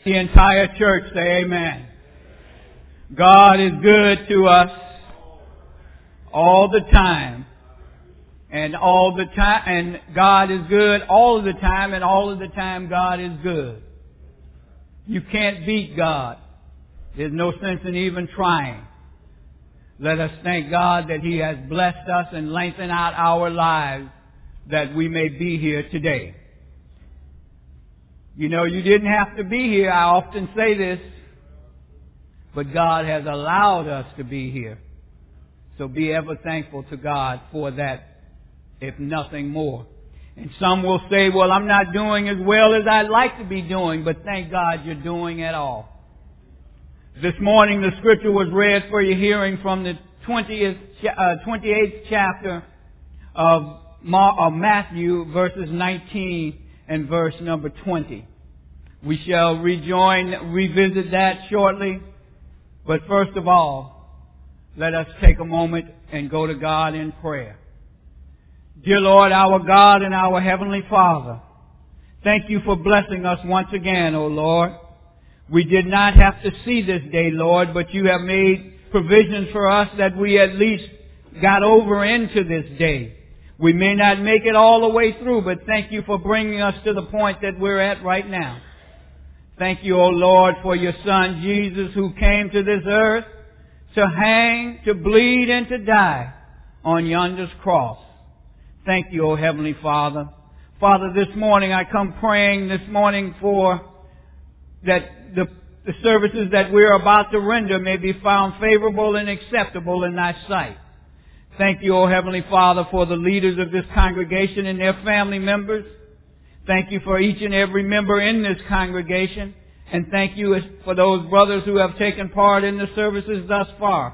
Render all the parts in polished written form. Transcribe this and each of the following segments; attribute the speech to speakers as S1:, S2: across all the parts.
S1: The entire church say amen. God is good to us all the time. And all the time, and God is good all of the time, and all of the time God is good. You can't beat God. There's no sense in even trying. Let us thank God that He has blessed us and lengthened out our lives that we may be here today. You know, you didn't have to be here. I often say this, but God has allowed us to be here. So be ever thankful to God for that, if nothing more. And some will say, well, I'm not doing as well as I'd like to be doing, but thank God you're doing it all. This morning the scripture was read for your hearing from the 28th chapter of Matthew, verses 19 and verse number 20. We shall revisit that shortly. But first of all, let us take a moment and go to God in prayer. Dear Lord, our God and our Heavenly Father, thank you for blessing us once again, O Lord. We did not have to see this day, Lord, but you have made provisions for us that we at least got over into this day. We may not make it all the way through, but thank you for bringing us to the point that we're at right now. Thank you, O Lord, for your Son, Jesus, who came to this earth to hang, to bleed, and to die on yonder's cross. Thank you, O Heavenly Father. Father, this morning I come praying this morning for that the services that we're about to render may be found favorable and acceptable in thy sight. Thank you, O Heavenly Father, for the leaders of this congregation and their family members. Thank you for each and every member in this congregation. And thank you for those brothers who have taken part in the services thus far.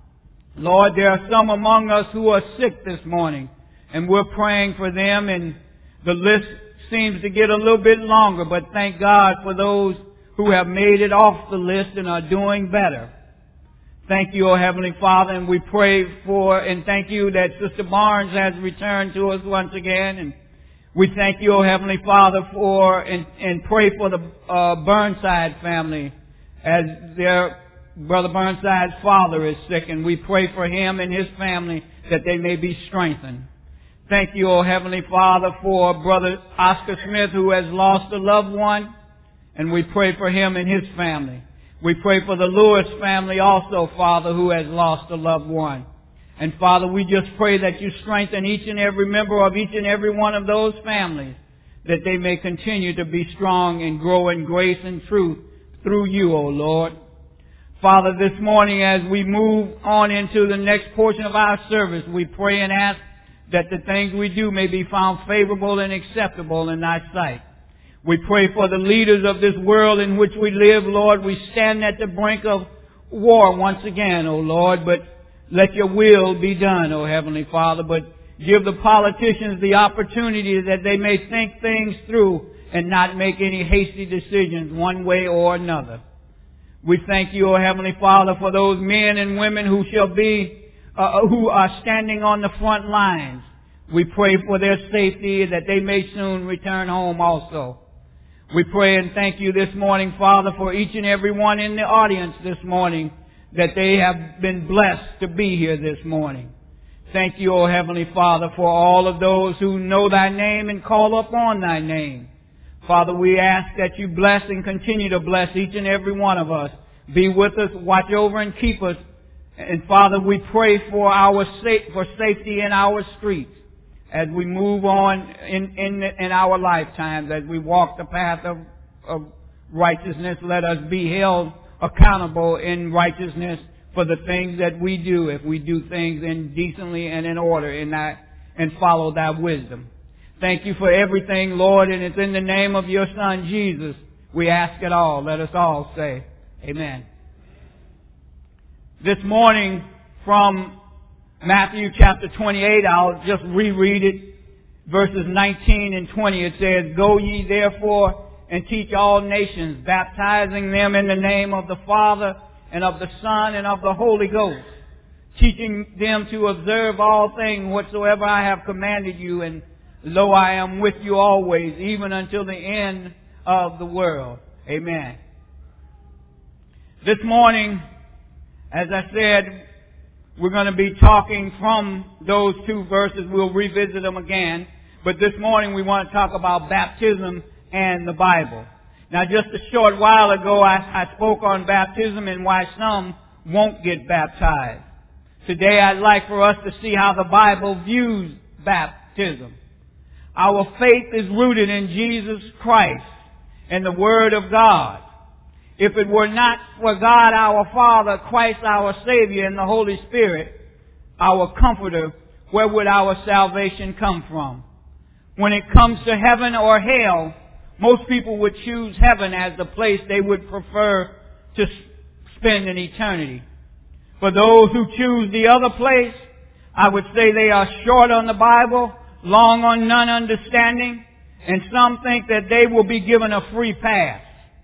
S1: Lord, there are some among us who are sick this morning, and we're praying for them, and the list seems to get a little bit longer, but thank God for those who have made it off the list and are doing better. Thank you, O Heavenly Father, and we pray for and thank you that Sister Barnes has returned to us once again. And we thank you, O Heavenly Father, for and pray for the Burnside family as their Brother Burnside's father is sick, and we pray for him and his family that they may be strengthened. Thank you, O Heavenly Father, for Brother Oscar Smith, who has lost a loved one, and we pray for him and his family. We pray for the Lewis family also, Father, who has lost a loved one. And Father, we just pray that you strengthen each and every member of each and every one of those families, that they may continue to be strong and grow in grace and truth through you, O Lord. Father, this morning as we move on into the next portion of our service, we pray and ask that the things we do may be found favorable and acceptable in thy sight. We pray for the leaders of this world in which we live, Lord. We stand at the brink of war once again, O Lord, but let your will be done, O Heavenly Father. But give the politicians the opportunity that they may think things through and not make any hasty decisions one way or another. We thank you, O Heavenly Father, for those men and women who who are standing on the front lines. We pray for their safety, that they may soon return home also. We pray and thank you this morning, Father, for each and every one in the audience this morning, that they have been blessed to be here this morning. Thank you, O Heavenly Father, for all of those who know thy name and call upon thy name. Father, we ask that you bless and continue to bless each and every one of us. Be with us, watch over and keep us. And Father, we pray for for safety in our streets as we move on in our lifetimes, as we walk the path of righteousness. Let us be held accountable in righteousness for the things that we do, if we do things decently and in order and follow thy wisdom. Thank you for everything, Lord, and it's in the name of your Son, Jesus, we ask it all. Let us all say, amen. This morning from Matthew chapter 28, I'll just reread it. Verses 19 and 20, it says, Go ye therefore and teach all nations, baptizing them in the name of the Father and of the Son and of the Holy Ghost, teaching them to observe all things whatsoever I have commanded you, and lo, I am with you always, even until the end of the world. Amen. This morning, as I said, we're going to be talking from those two verses. We'll revisit them again. But this morning we want to talk about baptism and the Bible. Now, just a short while ago, I spoke on baptism and why some won't get baptized. Today, I'd like for us to see how the Bible views baptism. Our faith is rooted in Jesus Christ and the Word of God. If it were not for God our Father, Christ our Savior, and the Holy Spirit, our Comforter, where would our salvation come from? When it comes to heaven or hell, most people would choose heaven as the place they would prefer to spend an eternity. For those who choose the other place, I would say they are short on the Bible, long on none understanding, and some think that they will be given a free pass.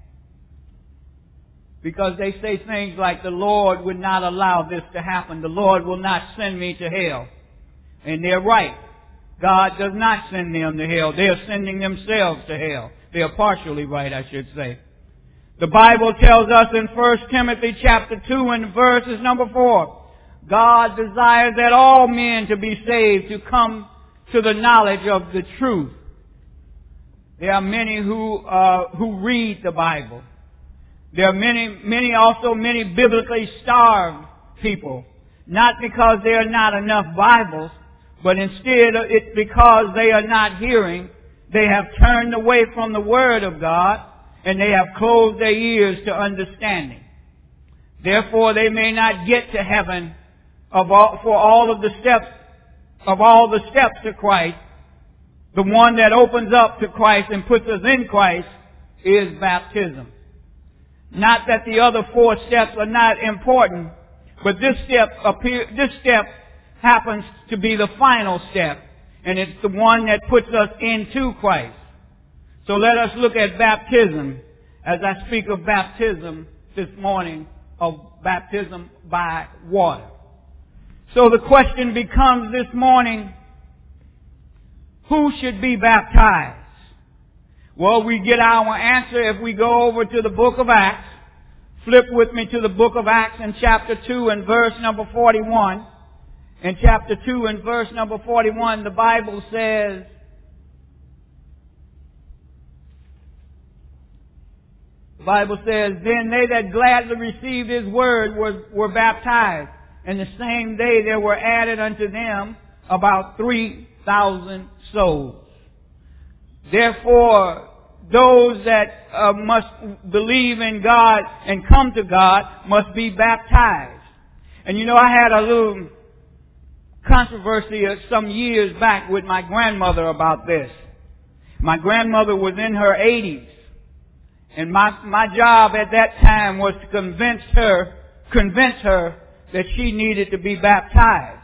S1: Because they say things like, the Lord would not allow this to happen. The Lord will not send me to hell. And they're right. God does not send them to hell. They are sending themselves to hell. They are partially right, I should say. The Bible tells us in 1 Timothy chapter 2 and verses number 4, God desires that all men to be saved, to come to the knowledge of the truth. There are many who read the Bible. There are many biblically starved people. Not because there are not enough Bibles, but instead it's because they are not hearing. They have turned away from the Word of God, and they have closed their ears to understanding. Therefore, they may not get to heaven for all of the steps to Christ. The one that opens up to Christ and puts us in Christ is baptism. Not that the other 4 steps are not important, but this step happens to be the final step, and it's the one that puts us into Christ. So let us look at baptism as I speak of baptism this morning, of baptism by water. So the question becomes this morning, who should be baptized? Well, we get our answer if we go over to the book of Acts. Flip with me to the book of Acts in chapter 2 and verse number 41. In chapter 2 and verse number 41, the Bible says, then they that gladly received his word were baptized. And the same day there were added unto them about 3,000 souls. Therefore, those that must believe in God and come to God must be baptized. And you know, I had a little controversy some years back with my grandmother about this. My grandmother was in her 80s. And my job at that time was to convince her that she needed to be baptized.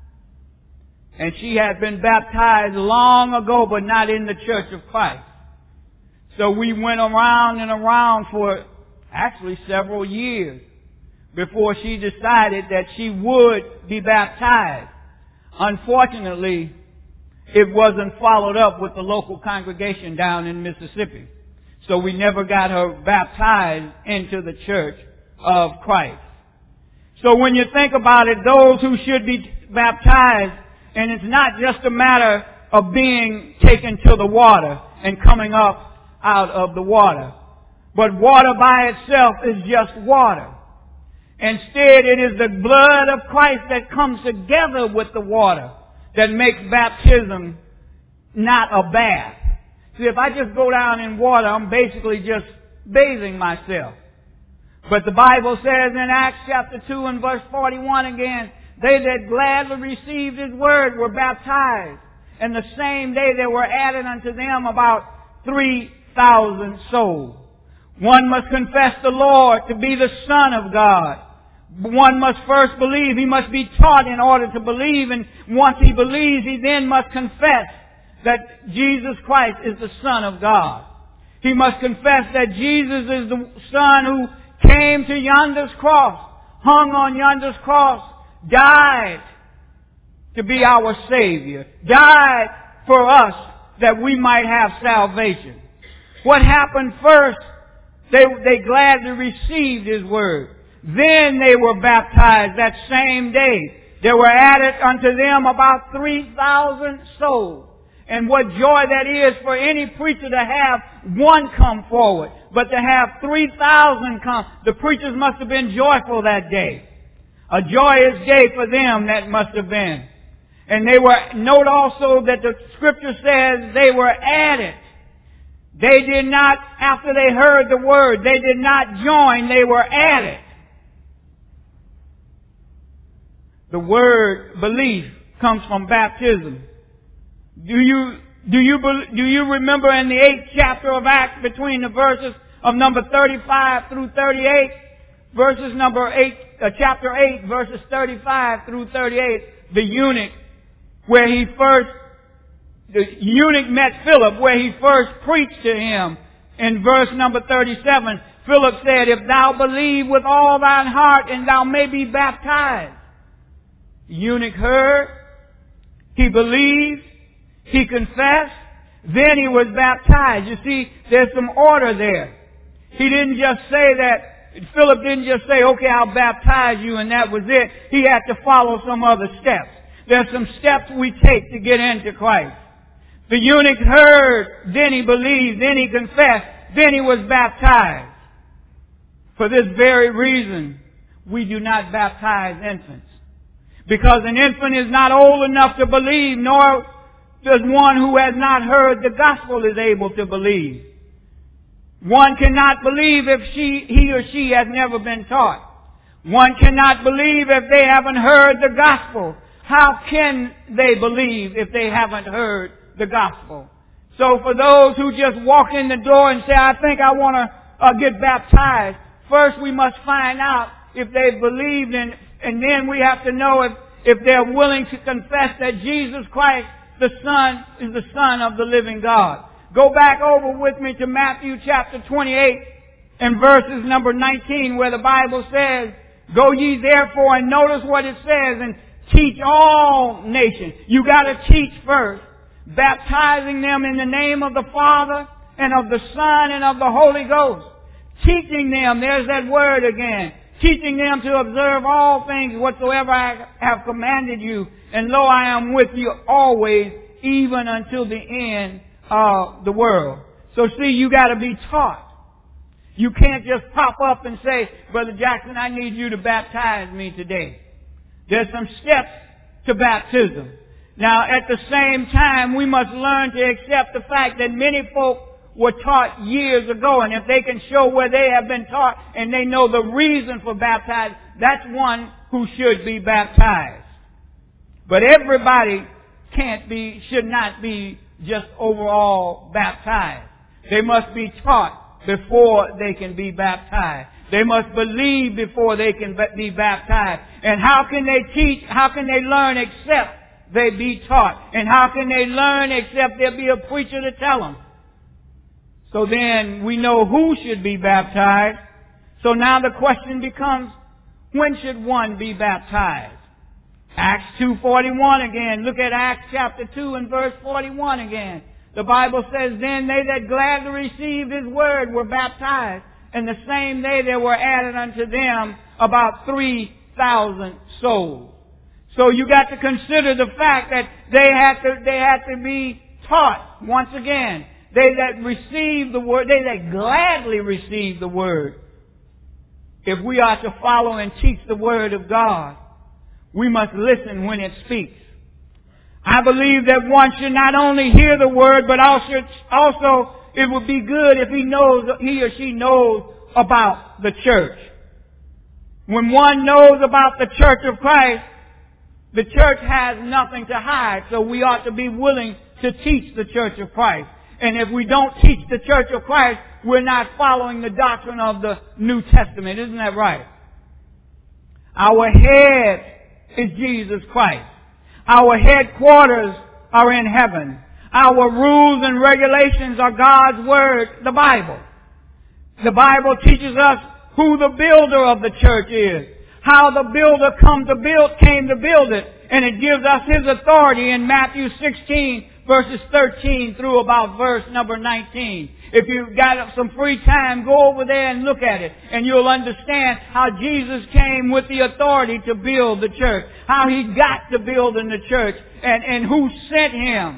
S1: And she had been baptized long ago, but not in the Church of Christ. So we went around and around for actually several years before she decided that she would be baptized. Unfortunately, it wasn't followed up with the local congregation down in Mississippi. So we never got her baptized into the Church of Christ. So when you think about it, those who should be baptized, and it's not just a matter of being taken to the water and coming up out of the water. But water by itself is just water. Instead, it is the blood of Christ that comes together with the water that makes baptism not a bath. See, if I just go down in water, I'm basically just bathing myself. But the Bible says in Acts chapter 2 and verse 41 again, they that gladly received his word were baptized. And the same day there were added unto them about 3,000 souls. One must confess the Lord to be the Son of God. One must first believe. He must be taught in order to believe. And once he believes, he then must confess that Jesus Christ is the Son of God. He must confess that Jesus is the Son who came to yonder's cross, hung on yonder's cross, died to be our Savior, died for us that we might have salvation. What happened first They gladly received His word. Then they were baptized that same day. There were added unto them about 3,000 souls. And what joy that is for any preacher to have one come forward. But to have 3,000 come, the preachers must have been joyful that day. A joyous day for them that must have been. And they were, note also that the scripture says they were added. They did not, after they heard the word, they did not join, they were added. The word belief comes from baptism. Do you remember in the 8th chapter of Acts, between the verses of number 35 through 38, verses number 8, chapter 8, verses 35 through 38, the eunuch met Philip, where he first preached to him. In verse number 37, Philip said, "If thou believe with all thine heart, and thou may be baptized." The eunuch heard, he believed, he confessed, then he was baptized. You see, there's some order there. He didn't just say that, Philip didn't just say, "Okay, I'll baptize you," and that was it. He had to follow some other steps. There's some steps we take to get into Christ. The eunuch heard, then he believed, then he confessed, then he was baptized. For this very reason, we do not baptize infants. Because an infant is not old enough to believe, nor does one who has not heard the gospel is able to believe. One cannot believe if he or she has never been taught. One cannot believe if they haven't heard the gospel. How can they believe if they haven't heard the gospel? So for those who just walk in the door and say, "I think I want to get baptized," first we must find out if they've believed, and then we have to know if they're willing to confess that Jesus Christ, the Son, is the Son of the living God. Go back over with me to Matthew chapter 28 and verses number 19, where the Bible says, "Go ye therefore," and notice what it says, "and teach all nations." You got to teach first, baptizing them in the name of the Father and of the Son and of the Holy Ghost. Teaching them, there's that word again, teaching them to observe all things whatsoever I have commanded you. And lo, I am with you always, even until the end of the world. So see, you got to be taught. You can't just pop up and say, "Brother Jackson, I need you to baptize me today." There's some steps to baptism. Now, at the same time, we must learn to accept the fact that many folk were taught years ago, and if they can show where they have been taught and they know the reason for baptizing, that's one who should be baptized. But everybody should not be just overall baptized. They must be taught before they can be baptized. They must believe before they can be baptized. And how can they teach? How can they learn except they be taught? And how can they learn except there be a preacher to tell them? So then we know who should be baptized. So now the question becomes, when should one be baptized? Acts 2:41 again. Look at Acts chapter 2 and verse 41 again. The Bible says, "Then they that gladly received His word were baptized, and the same day there were added unto them about 3,000 souls." So you got to consider the fact that they had to be taught once again. They that received the word, they that gladly received the word. If we are to follow and teach the word of God, we must listen when it speaks. I believe that one should not only hear the word, but also it would be good if he or she knows about the church. When one knows about the church of Christ, the church has nothing to hide, so we ought to be willing to teach the church of Christ. And if we don't teach the church of Christ, we're not following the doctrine of the New Testament. Isn't that right? Our head is Jesus Christ. Our headquarters are in heaven. Our rules and regulations are God's Word, the Bible. The Bible teaches us who the builder of the church is, how the builder came to build it, and it gives us his authority in Matthew 16, verses 13 through about verse number 19. If you've got some free time, go over there and look at it. And you'll understand how Jesus came with the authority to build the church. How He got to building the church. And who sent Him.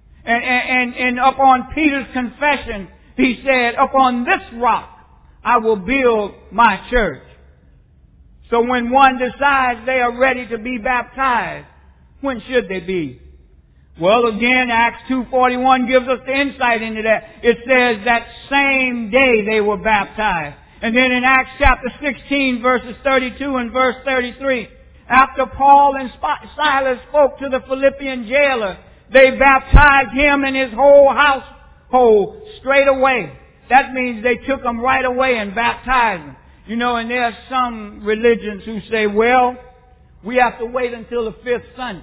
S1: And upon Peter's confession, he said, upon this rock I will build my church. So when one decides they are ready to be baptized, when should they be? Well, again, Acts 2:41 gives us the insight into that. It says that same day they were baptized. And then in Acts chapter 16, verses 32 and verse 33, after Paul and Silas spoke to the Philippian jailer, they baptized him and his whole household straight away. That means they took him right away and baptized him. You know, and there are some religions who say, well, we have to wait until the 5th Sunday.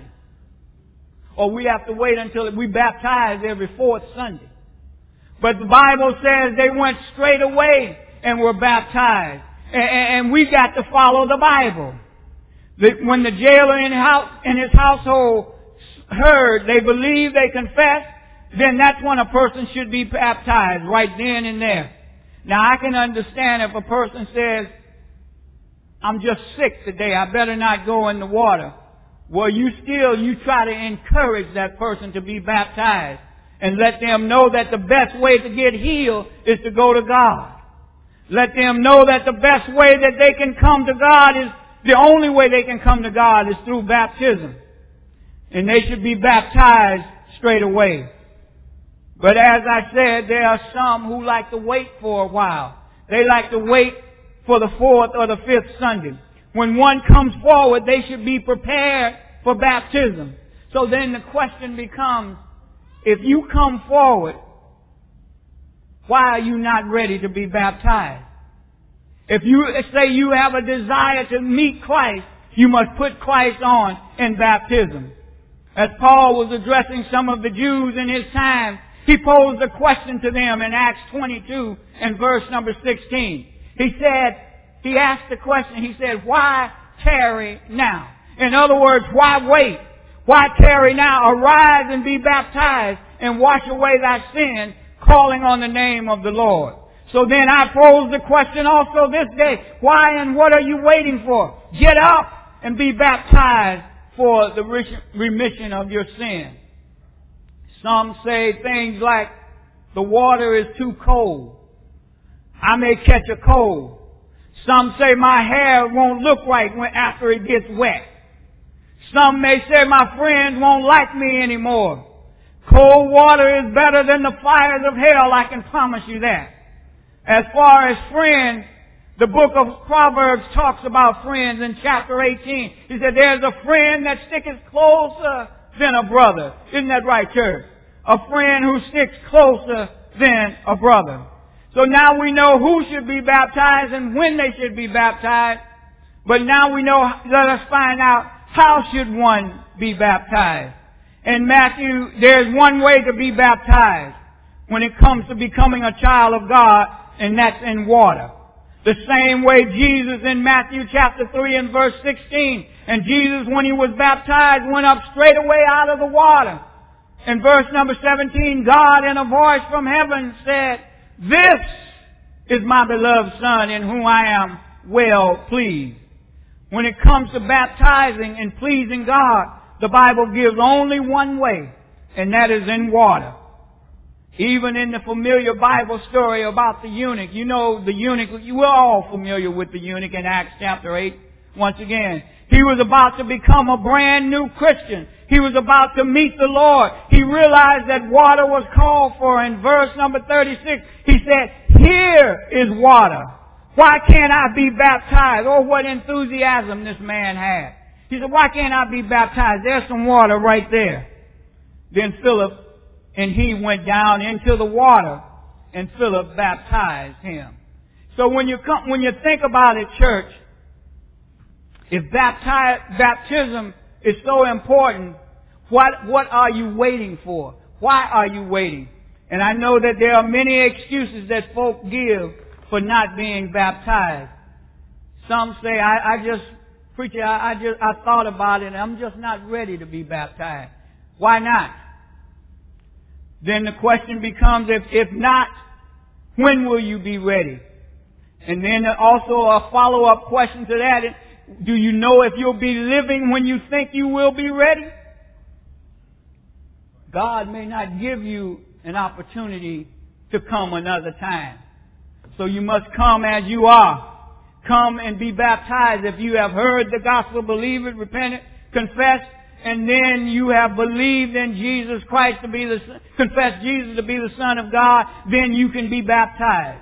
S1: Or we have to wait until we baptize every 4th Sunday. But the Bible says they went straight away and were baptized. And we got to follow the Bible. When the jailer in his household heard, they believed, they confessed, then that's when a person should be baptized, right then and there. Now I can understand if a person says, I'm just sick today, I better not go in the water. Well, you try to encourage that person to be baptized and let them know that the best way to get healed is to go to God. Let them know that the best way that they can come to God is, the only way they can come to God is through baptism. And they should be baptized straight away. But as I said, there are some who like to wait for a while. They like to wait for the 4th or the 5th Sunday. When one comes forward, they should be prepared for baptism. So then the question becomes, if you come forward, why are you not ready to be baptized? If you say you have a desire to meet Christ, you must put Christ on in baptism. As Paul was addressing some of the Jews in his time, he posed a question to them in Acts 22 and verse number 16. He asked the question, he said, why tarry now? In other words, why wait? Why tarry now? Arise and be baptized and wash away thy sin, calling on the name of the Lord. So then I pose the question also this day, why and what are you waiting for? Get up and be baptized for the remission of your sin. Some say things like, the water is too cold. I may catch a cold. Some say my hair won't look right after it gets wet. Some may say my friends won't like me anymore. Cold water is better than the fires of hell, I can promise you that. As far as friends, the book of Proverbs talks about friends in chapter 18. He said, there's a friend that sticketh closer than a brother. Isn't that right, church? A friend who sticks closer than a brother. So now we know who should be baptized and when they should be baptized. But now we know, let us find out, how should one be baptized? In Matthew, there's one way to be baptized when it comes to becoming a child of God, and that's in water. The same way Jesus in Matthew chapter 3 and verse 16. And Jesus, when he was baptized, went up straight away out of the water. In verse number 17, God in a voice from heaven said, this is my beloved Son in whom I am well pleased. When it comes to baptizing and pleasing God, the Bible gives only one way, and that is in water. Even in the familiar Bible story about the eunuch, you know the eunuch, we're all familiar with the eunuch in Acts chapter 8. Once again, he was about to become a brand new Christian. He was about to meet the Lord. He realized that water was called for. In verse number 36, he said, here is water. Why can't I be baptized? Oh, what enthusiasm this man had. He said, why can't I be baptized? There's some water right there. Then Philip and he went down into the water, and Philip baptized him. So when you think about it, church, if baptism is so important, what are you waiting for? Why are you waiting? And I know that there are many excuses that folk give for not being baptized. Some say, preacher, I thought about it and I'm just not ready to be baptized. Why not? then the question becomes, if not, when will you be ready? And then also a follow-up question to that, do you know if you'll be living when you think you will be ready? God may not give you an opportunity to come another time. So you must come as you are. Come and be baptized. If you have heard the gospel, believe it, repent it, confess, and then you have believed in Jesus Christ confess Jesus to be the Son of God, then you can be baptized.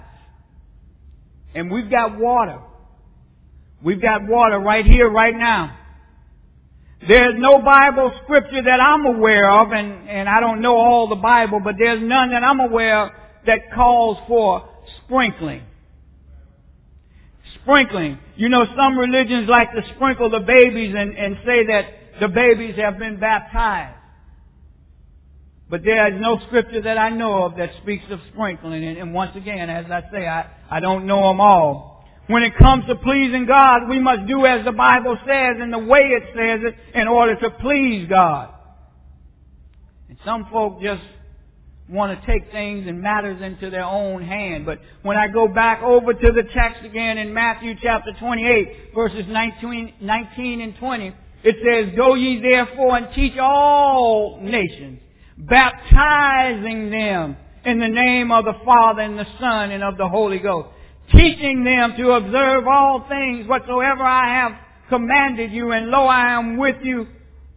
S1: And we've got water. We've got water right here, right now. There's no Bible scripture that I'm aware of, and I don't know all the Bible, but there's none that I'm aware of that calls for sprinkling. Sprinkling. You know, some religions like to sprinkle the babies and say that the babies have been baptized. But there is no scripture that I know of that speaks of sprinkling. And once again, as I say, I don't know them all. When it comes to pleasing God, we must do as the Bible says and the way it says it in order to please God. And some folk just want to take things and matters into their own hand. But when I go back over to the text again in Matthew chapter 28, verses 19 and 20, it says, "Go ye therefore and teach all nations, baptizing them in the name of the Father and the Son and of the Holy Ghost, teaching them to observe all things whatsoever I have commanded you, and lo, I am with you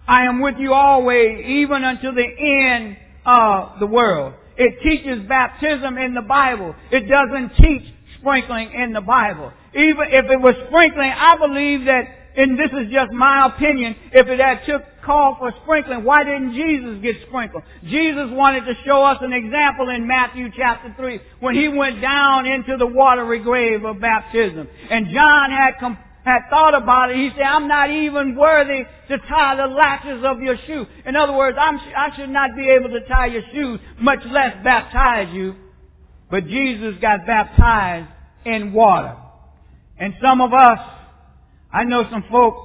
S1: always, even unto the end of the world." It teaches baptism in the Bible. It doesn't teach sprinkling in the Bible. Even if it was sprinkling, I believe that, and this is just my opinion, if it had call for sprinkling, why didn't Jesus get sprinkled? Jesus wanted to show us an example in Matthew chapter 3 when he went down into the watery grave of baptism. And John had thought about it. He said, "I'm not even worthy to tie the latches of your shoe." In other words, I should not be able to tie your shoes, much less baptize you. But Jesus got baptized in water. And some of us, I know some folk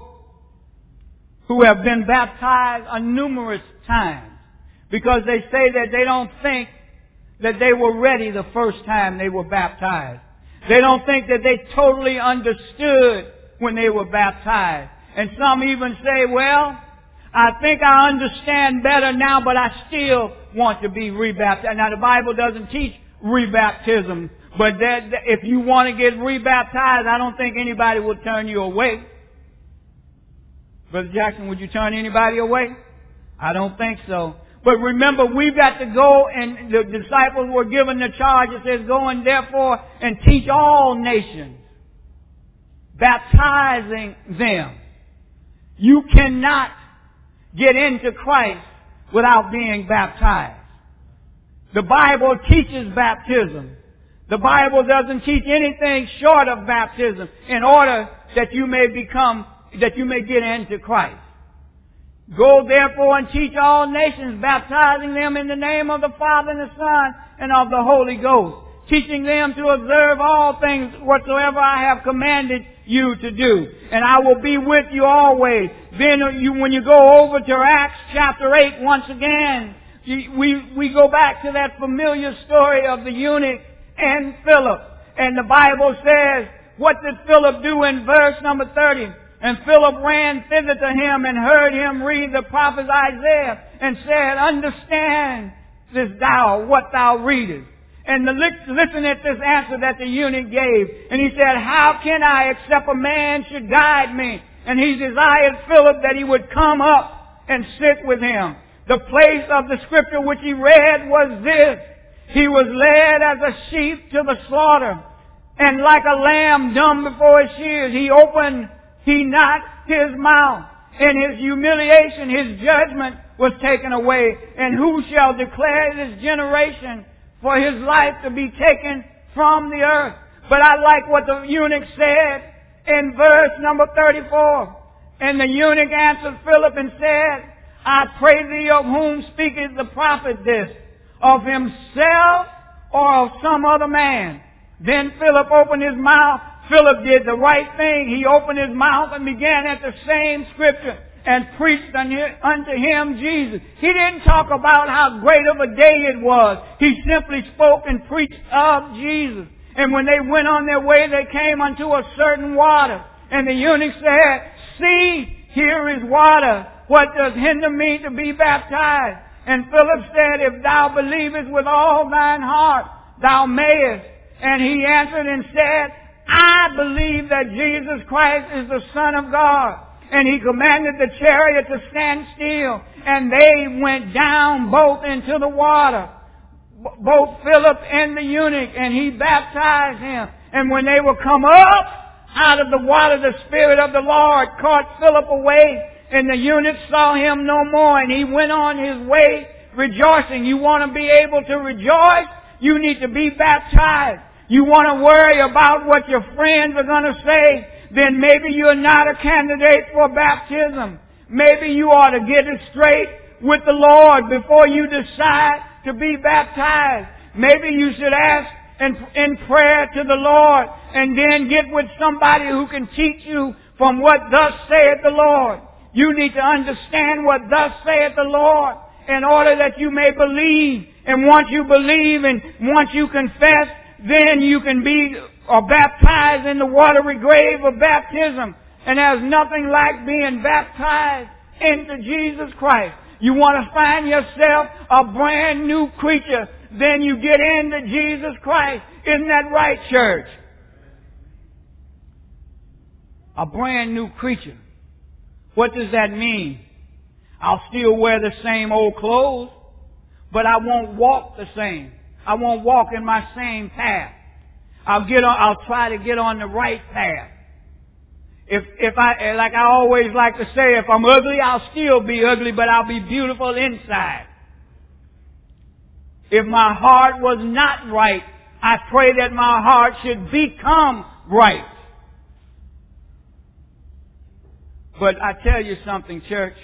S1: who have been baptized numerous times because they say that they don't think that they were ready the first time they were baptized. They don't think that they totally understood when they were baptized. And some even say, "Well, I think I understand better now, but I still want to be rebaptized." Now the Bible doesn't teach rebaptism, but that if you want to get rebaptized, I don't think anybody will turn you away. Brother Jackson, would you turn anybody away? I don't think so. But remember, we've got to go, and the disciples were given the charge. It says, "Go and therefore and teach all nations, baptizing them." You cannot get into Christ without being baptized. The Bible teaches baptism. The Bible doesn't teach anything short of baptism in order that you may get into Christ. "Go therefore and teach all nations, baptizing them in the name of the Father and the Son and of the Holy Ghost, teaching them to observe all things whatsoever I have commanded you to do. And I will be with you always." Then when you go over to Acts chapter 8 once again, we go back to that familiar story of the eunuch and Philip. And the Bible says, what did Philip do in verse number 30? "And Philip ran thither to him and heard him read the prophet Isaiah and said, Understand this thou, what thou readest." And listen at this answer that the eunuch gave. And he said, "How can I except a man should guide me?" And he desired Philip that he would come up and sit with him. The place of the scripture which he read was this: "He was led as a sheep to the slaughter, and like a lamb dumb before his shears, he not his mouth. In his humiliation, his judgment was taken away. And who shall declare this generation, for his life to be taken from the earth?" But I like what the eunuch said in verse number 34. "And the eunuch answered Philip and said, I pray thee, of whom speaketh the prophet this? Of himself or of some other man?" Then Philip opened his mouth. Philip did the right thing. He opened his mouth and began at the same scripture. and preached unto him Jesus. He didn't talk about how great of a day it was. He simply spoke and preached of Jesus. And when they went on their way, they came unto a certain water. And the eunuch said, "See, here is water. What does hinder me to be baptized?" And Philip said, "If thou believest with all thine heart, thou mayest." And he answered and said, "I believe that Jesus Christ is the Son of God." And he commanded the chariot to stand still. And they went down both into the water, both Philip and the eunuch, and he baptized him. And when they were come up out of the water, the Spirit of the Lord caught Philip away, and the eunuch saw him no more, and he went on his way rejoicing. You want to be able to rejoice? You need to be baptized. You want to worry about what your friends are going to say? Then maybe you're not a candidate for baptism. Maybe you ought to get it straight with the Lord before you decide to be baptized. Maybe you should ask in prayer to the Lord and then get with somebody who can teach you from what thus saith the Lord. You need to understand what thus saith the Lord in order that you may believe. And once you believe and once you confess, then you can be baptized in the watery grave of baptism. And there's nothing like being baptized into Jesus Christ. You want to find yourself a brand new creature, then you get into Jesus Christ. Isn't that right, church? A brand new creature. What does that mean? I'll still wear the same old clothes, but I won't walk the same. I won't walk in my same path. I'll try to get on the right path. If I, like I always like to say, if I'm ugly, I'll still be ugly, but I'll be beautiful inside. If my heart was not right, I pray that my heart should become right. But I tell you something, church.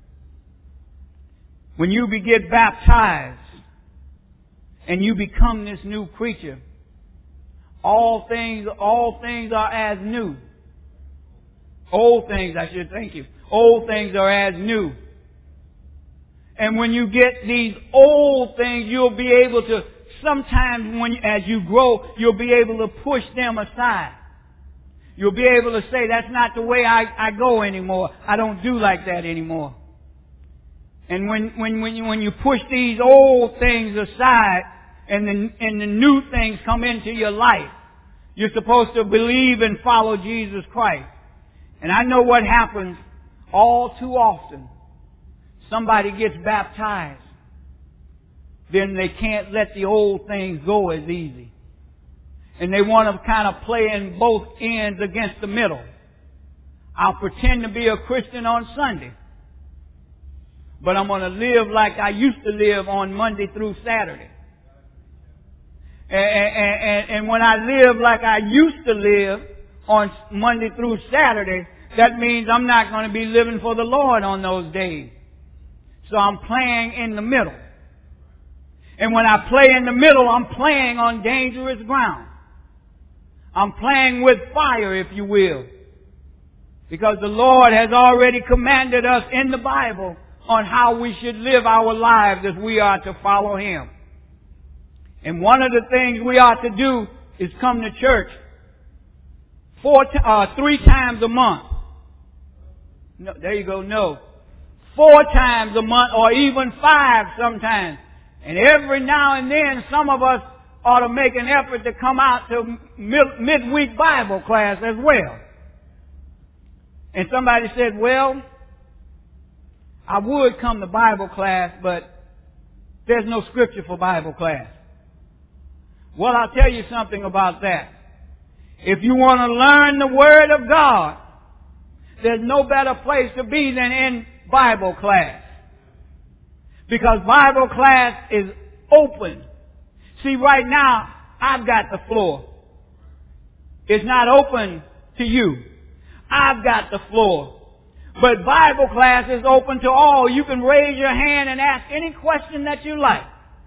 S1: When you get baptized and you become this new creature, all things are as new. Old things, I should thank you. Old things are as new. And when you get these old things, you'll be able to, sometimes as you grow, you'll be able to push them aside. You'll be able to say, that's not the way I go anymore. I don't do like that anymore. And when you push these old things aside and the new things come into your life, you're supposed to believe and follow Jesus Christ. And I know what happens all too often. Somebody gets baptized, then they can't let the old things go as easy. And they want to kind of play in both ends against the middle. I'll pretend to be a Christian on Sunday, but I'm going to live like I used to live on Monday through Saturday. And when I live like I used to live on Monday through Saturday, that means I'm not going to be living for the Lord on those days. So I'm playing in the middle. And when I play in the middle, I'm playing on dangerous ground. I'm playing with fire, if you will. Because the Lord has already commanded us in the Bible on how we should live our lives if we are to follow Him. And one of the things we ought to do is come to church 3 times a month. No, there you go. No. 4 times a month or even 5 sometimes. And every now and then some of us ought to make an effort to come out to midweek Bible class as well. And somebody said, well, I would come to Bible class, but there's no scripture for Bible class. Well, I'll tell you something about that. If you want to learn the Word of God, there's no better place to be than in Bible class. Because Bible class is open. See, right now, I've got the floor. It's not open to you. I've got the floor. But Bible class is open to all. You can raise your hand and ask any question that you like.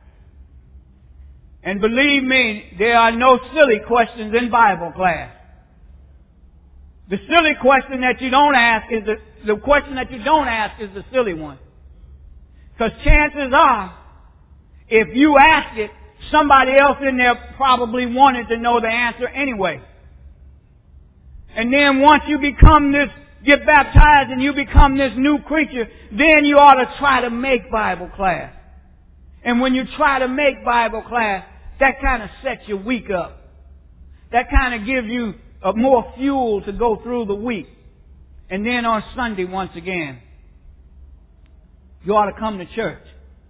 S1: And believe me, there are no silly questions in Bible class. The silly question that you don't ask is the question that you don't ask is the silly one. Because chances are, if you ask it, somebody else in there probably wanted to know the answer anyway. And then once you get baptized and you become this new creature, then you ought to try to make Bible class. And when you try to make Bible class, that kind of sets your week up. That kind of gives you more fuel to go through the week. And then on Sunday, once again, you ought to come to church.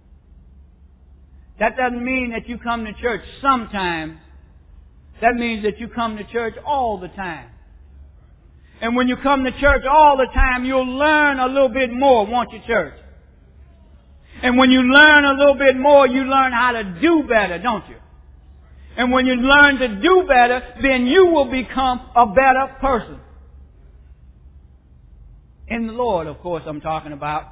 S1: That doesn't mean that you come to church sometimes. That means that you come to church all the time. And when you come to church all the time, you'll learn a little bit more, won't you, church? And when you learn a little bit more, you learn how to do better, don't you? And when you learn to do better, then you will become a better person. In the Lord, of course, I'm talking about.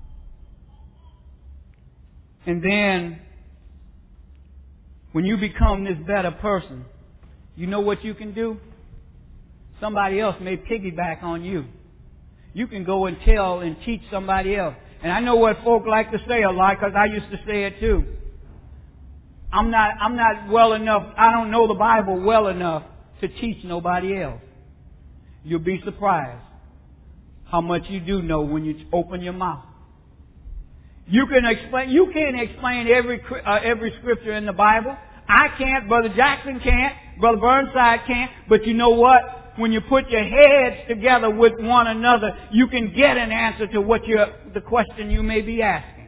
S1: And then, when you become this better person, you know what you can do? Somebody else may piggyback on you. You can go and tell and teach somebody else. And I know what folk like to say a lot, because I used to say it too. I'm not well enough, I don't know the Bible well enough to teach nobody else. You'll be surprised how much you do know when you open your mouth. You can't explain every scripture in the Bible. I can't, Brother Jackson can't, Brother Burnside can't, but you know what? When you put your heads together with one another, you can get an answer to the question you may be asking.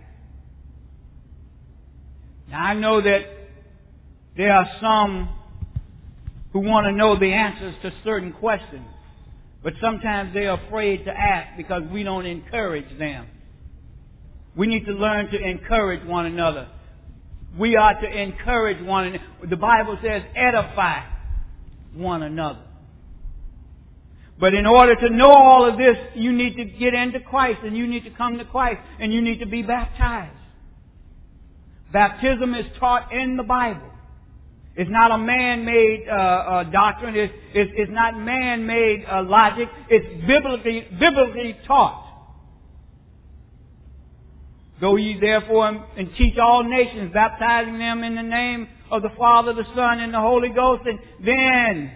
S1: Now I know that there are some who want to know the answers to certain questions, but sometimes they're afraid to ask because we don't encourage them. We need to learn to encourage one another. We are to encourage one another. The Bible says edify one another. But in order to know all of this, you need to get into Christ, and you need to come to Christ, and you need to be baptized. Baptism is taught in the Bible. It's not a man-made doctrine. It's not man-made logic. It's biblically taught. Go ye therefore and teach all nations, baptizing them in the name of the Father, the Son, and the Holy Ghost. And then,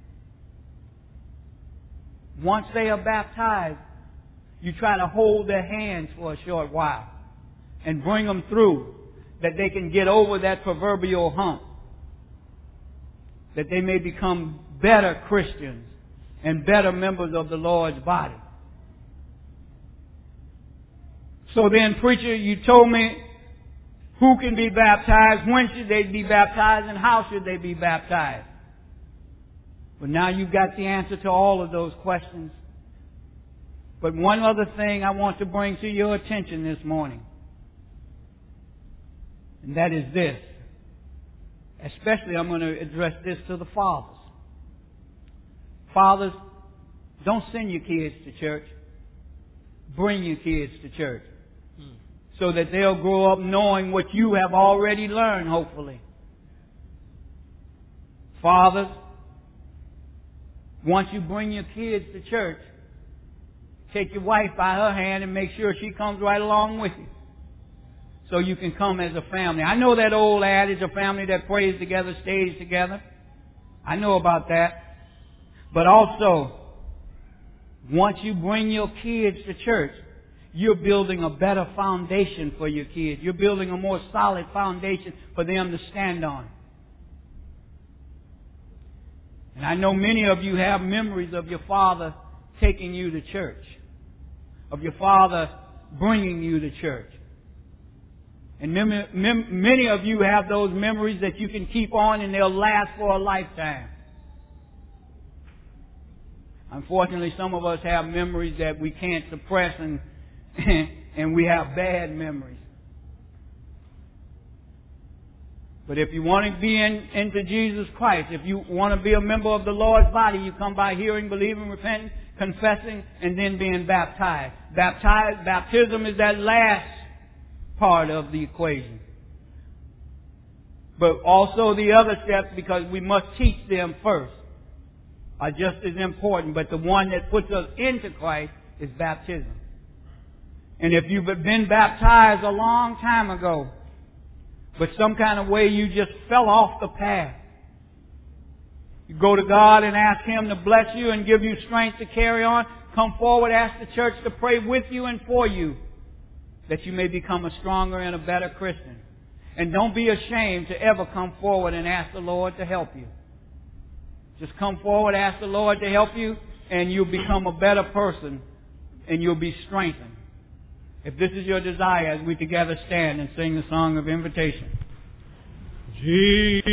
S1: once they are baptized, you try to hold their hands for a short while and bring them through, that they can get over that proverbial hump, that they may become better Christians and better members of the Lord's body. So then, preacher, you told me who can be baptized, when should they be baptized, and how should they be baptized? But now you've got the answer to all of those questions. But one other thing I want to bring to your attention this morning, and that is this. Especially I'm going to address this to the fathers. Fathers, don't send your kids to church. Bring your kids to church, so that they'll grow up knowing what you have already learned, hopefully. Fathers, once you bring your kids to church, take your wife by her hand and make sure she comes right along with you, so you can come as a family. I know that old adage, a family that prays together stays together. I know about that. But also, once you bring your kids to church, you're building a better foundation for your kids. You're building a more solid foundation for them to stand on. And I know many of you have memories of your father taking you to church, of your father bringing you to church. And many of you have those memories that you can keep on, and they'll last for a lifetime. Unfortunately, some of us have memories that we can't suppress, and we have bad memories. But if you want to be into Jesus Christ, if you want to be a member of the Lord's body, you come by hearing, believing, repenting, confessing, and then being baptized. Baptism is that last part of the equation. But also the other steps, because we must teach them first. are just as important, but the one that puts us into Christ is baptism. And if you've been baptized a long time ago, but some kind of way you just fell off the path, you go to God and ask Him to bless you and give you strength to carry on. Come forward, ask the church to pray with you and for you, that you may become a stronger and a better Christian. And don't be ashamed to ever come forward and ask the Lord to help you. Just come forward, ask the Lord to help you, and you'll become a better person, and you'll be strengthened. If this is your desire, as we together stand and sing the song of invitation. Jesus.